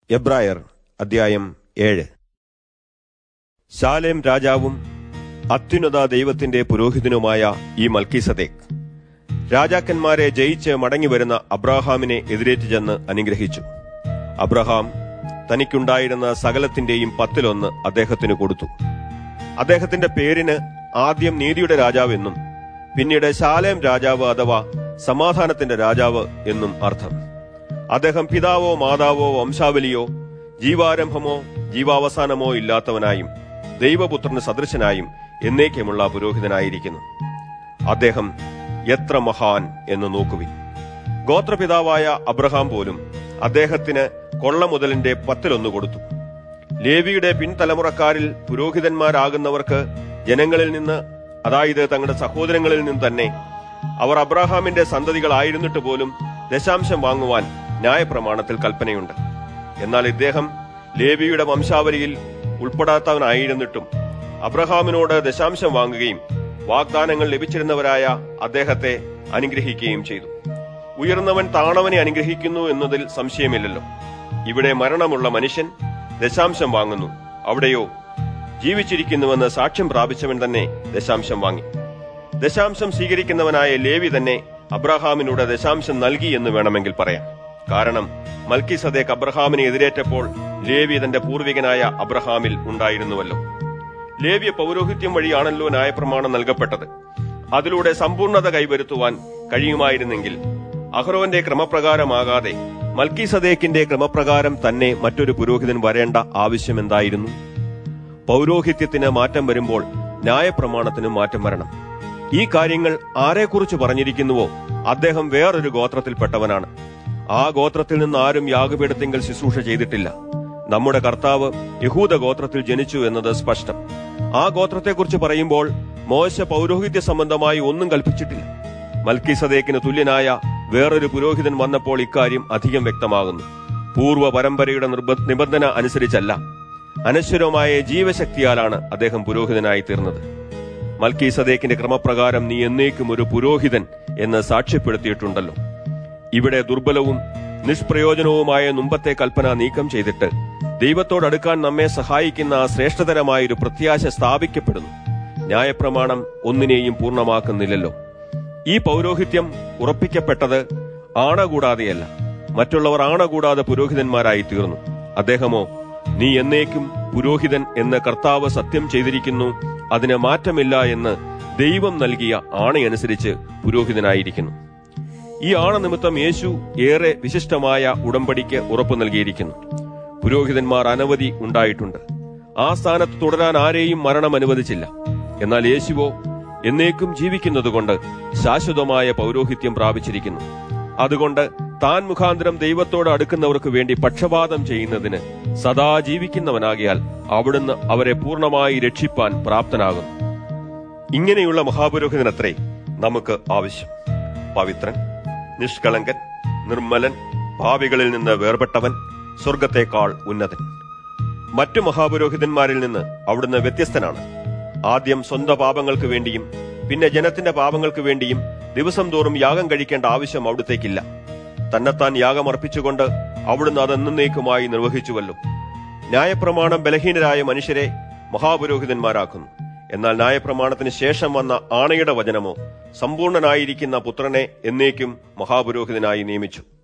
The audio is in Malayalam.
എബ്രായർ അധ്യായം 7. ശാലേം രാജാവും അത്യുന്നത ദൈവത്തിന്റെ പുരോഹിതനുമായ ഈ മൽക്കീസദേക്ക് രാജാക്കന്മാരെ ജയിച്ച് മടങ്ങിവരുന്ന അബ്രാഹാമിനെ എതിരേറ്റ് ചെന്ന് അനുഗ്രഹിച്ചു. അബ്രഹാം തനിക്കുണ്ടായിരുന്ന സകലത്തിന്റെയും 10 അദ്ദേഹത്തിന് കൊടുത്തു. അദ്ദേഹത്തിന്റെ പേരിന് ആദ്യം നീതിയുടെ രാജാവ് എന്നും പിന്നീട് ശാലേം രാജാവ് അഥവാ സമാധാനത്തിന്റെ രാജാവ് എന്നും അർത്ഥം. അദ്ദേഹം പിതാവോ മാതാവോ വംശാവലിയോ ജീവാരംഭമോ ജീവാവസാനമോ ഇല്ലാത്തവനായും ദൈവപുത്രന് സദൃശനായും എന്നേക്കുമുള്ള പുരോഹിതനായിരിക്കുന്നു. അദ്ദേഹം എത്ര മഹാൻ എന്ന് നോക്കുവിൻ. ഗോത്രപിതാവായ അബ്രഹാം പോലും അദ്ദേഹത്തിന് കൊള്ള മുതലിന്റെ 10 കൊടുത്തു. ലേവിയുടെ പിൻതലമുറക്കാരിൽ പുരോഹിതന്മാരാകുന്നവർക്ക് ജനങ്ങളിൽ നിന്ന്, അതായത് തങ്ങളുടെ സഹോദരങ്ങളിൽ നിന്ന് തന്നെ, അവർ അബ്രഹാമിന്റെ സന്തതികളായിരുന്നിട്ട് പോലും ദശാംശം വാങ്ങുവാൻ ന്യായപ്രമാണത്തിൽ കൽപ്പനയുണ്ട്. എന്നാൽ ഇദ്ദേഹം ലേവിയുടെ വംശാവലിയിൽ ഉൾപ്പെടാത്തവനായിരുന്നിട്ടും അബ്രഹാമിനോട് ദശാംശം വാങ്ങുകയും വാഗ്ദാനങ്ങൾ ലഭിച്ചിരുന്നവരായ അദ്ദേഹത്തെ അനുഗ്രഹിക്കുകയും ചെയ്തു. ഉയർന്നവൻ താണവനെ അനുഗ്രഹിക്കുന്നു എന്നതിൽ സംശയമില്ലല്ലോ. ഇവിടെ മരണമുള്ള മനുഷ്യൻ ദശാംശം വാങ്ങുന്നു, അവിടെയോ ജീവിച്ചിരിക്കുന്നുവെന്ന് സാക്ഷ്യം പ്രാപിച്ചവൻ തന്നെ ദശാംശം വാങ്ങി. ദശാംശം സ്വീകരിക്കുന്നവനായ ലേവി തന്നെ അബ്രഹാമിനോട് ദശാംശം നൽകി എന്ന് വേണമെങ്കിൽ പറയാം. കാരണം മൽക്കീസദേക്ക് അബ്രഹാമിനെ എതിരേറ്റപ്പോൾ ലേവി തന്റെ പൂർവികനായ അബ്രഹാമിൽ ഉണ്ടായിരുന്നുവല്ലോ. ലേവ്യ പൗരോഹിത്യം വഴിയാണല്ലോ ന്യായപ്രമാണം നൽകപ്പെട്ടത്. അതിലൂടെ സമ്പൂർണത കൈവരുത്തുവാൻ കഴിയുമായിരുന്നെങ്കിൽ അഹ്റോന്റെ ക്രമപ്രകാരമാകാതെ മൽക്കീസദേക്കിന്റെ ക്രമപ്രകാരം തന്നെ മറ്റൊരു പുരോഹിതൻ വരേണ്ട ആവശ്യം എന്തായിരുന്നു? പൗരോഹിത്യത്തിന് മാറ്റം വരുമ്പോൾ ന്യായപ്രമാണത്തിനും മാറ്റം വരണം. ഈ കാര്യങ്ങൾ ആരെക്കുറിച്ച് പറഞ്ഞിരിക്കുന്നുവോ അദ്ദേഹം വേറൊരു ഗോത്രത്തിൽപ്പെട്ടവനാണ്. ആ ഗോത്രത്തിൽ നിന്ന് ആരും യാഗപീഠത്തിങ്കൽ ശുശ്രൂഷ ചെയ്തിട്ടില്ല. നമ്മുടെ കർത്താവ് യഹൂദ ഗോത്രത്തിൽ ജനിച്ചു എന്നത് സ്പഷ്ടം. ആ ഗോത്രത്തെക്കുറിച്ച് പറയുമ്പോൾ മോശ പൗരോഹിത്യ സംബന്ധമായി ഒന്നും കൽപ്പിച്ചിട്ടില്ല. മൽക്കീസദേക്കിന് തുല്യനായ വേറൊരു പുരോഹിതൻ വന്നപ്പോൾ ഇക്കാര്യം അധികം വ്യക്തമാകുന്നു. പൂർവ്വ പരമ്പരയുടെ നിബന്ധന അനുസരിച്ചല്ല, അനശ്വരമായ ജീവശക്തിയാലാണ് അദ്ദേഹം പുരോഹിതനായി തീർന്നത്. മൽക്കീസദേക്കിന്റെ ക്രമപ്രകാരം നീ എന്നേക്കും ഒരു പുരോഹിതൻ എന്ന് സാക്ഷ്യപ്പെടുത്തിയിട്ടുണ്ടല്ലോ. ഇവിടെ ദുർബലവും നിഷ്പ്രയോജനവുമായ മുമ്പത്തെ കൽപ്പന നീക്കം ചെയ്തിട്ട് ദൈവത്തോടടുക്കാൻ നമ്മെ സഹായിക്കുന്ന ശ്രേഷ്ഠതരമായൊരു പ്രത്യാശ സ്ഥാപിക്കപ്പെടുന്നു. ന്യായപ്രമാണം ഒന്നിനെയും പൂർണ്ണമാക്കുന്നില്ലല്ലോ. ഈ പൗരോഹിത്യം ഉറപ്പിക്കപ്പെട്ടത് ആണകൂടാതെയല്ല, മറ്റുള്ളവർ ആണകൂടാതെ പുരോഹിതന്മാരായി തീർന്നു. അദ്ദേഹമോ നീ എന്നേക്കും പുരോഹിതൻ എന്ന് കർത്താവ് സത്യം ചെയ്തിരിക്കുന്നു, അതിന് മാറ്റമില്ല എന്ന് ദൈവം നൽകിയ ആണയനുസരിച്ച് പുരോഹിതനായിരിക്കുന്നു. ഈ ആണനിമിത്തം യേശു ഏറെ വിശിഷ്ടമായ ഉടമ്പടിക്ക് ഉറപ്പു നൽകിയിരിക്കുന്നു. പുരോഹിതന്മാർ അനവധി ഉണ്ടായിട്ടുണ്ട്. ആ സ്ഥാനത്ത് തുടരാൻ ആരെയും മരണം അനുവദിച്ചില്ല. എന്നാൽ യേശുവോ എന്നേക്കും ജീവിക്കുന്നതുകൊണ്ട് ശാശ്വതമായ പൗരോഹിത്യം പ്രാപിച്ചിരിക്കുന്നു. അതുകൊണ്ട് താൻ മുഖാന്തരം ദൈവത്തോട് അടുക്കുന്നവർക്ക് വേണ്ടി പക്ഷപാതം ചെയ്യുന്നതിന് സദാ ജീവിക്കുന്നവനാകിയാൽ അവിടുന്ന് അവരെ പൂർണ്ണമായി രക്ഷിപ്പാൻ പ്രാപ്തനാകുന്നു. ഇങ്ങനെയുള്ള മഹാപുരോഹിതനത്രേ നമുക്ക് ആവശ്യം. പവിത്രൻ, നിഷ്കളങ്കൻ, നിർമ്മലൻ, പാപികളിൽ നിന്ന് വേർപെട്ടവൻ, സ്വർഗത്തേക്കാൾ ഉന്നതൻ. മറ്റു മഹാപുരോഹിതന്മാരിൽ നിന്ന് അവിടുന്ന് വ്യത്യസ്തനാണ്. ആദ്യം സ്വന്തം പാപങ്ങൾക്ക് വേണ്ടിയും പിന്നെ ജനത്തിന്റെ പാപങ്ങൾക്ക് വേണ്ടിയും ദിവസം തോറും യാഗം കഴിക്കേണ്ട ആവശ്യം അവിടുത്തേക്കില്ല. തന്നെത്താൻ യാഗം അർപ്പിച്ചുകൊണ്ട് അവിടുന്ന് അതെന്നേക്കുമായി നിർവഹിച്ചുവല്ലോ. ന്യായപ്രമാണം ബലഹീനരായ മനുഷ്യരെ മഹാപുരോഹിതന്മാരാക്കുന്നു. എന്നാൽ ന്യായപ്രമാണത്തിന് ശേഷം വന്ന ആണയുടെ വചനമോ സമ്പൂർണനായിരിക്കുന്ന പുത്രനെ എന്നേക്കും മഹാപുരോഹിതനായി നിയമിച്ചു.